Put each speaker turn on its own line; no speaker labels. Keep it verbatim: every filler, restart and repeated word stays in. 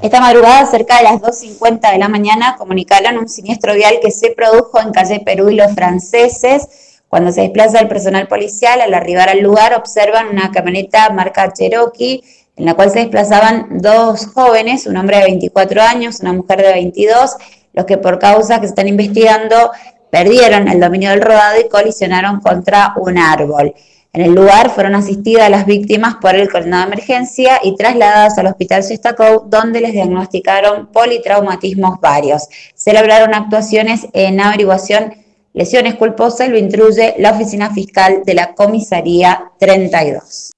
Esta madrugada, cerca de las dos cincuenta de la mañana, comunicaron un siniestro vial que se produjo en calle Perú y Los Franceses. Cuando se desplaza el personal policial, al arribar al lugar observan una camioneta marca Cherokee, en la cual se desplazaban dos jóvenes, un hombre de veinticuatro años, una mujer de veintidós, los que por causas que se están investigando perdieron el dominio del rodado y colisionaron contra un árbol. En el lugar fueron asistidas las víctimas por el coordinador de emergencia y trasladadas al hospital Sestacou, donde les diagnosticaron politraumatismos varios. Se lograron actuaciones en averiguación, lesiones culposas, lo instruye la oficina fiscal de la comisaría treinta y dos.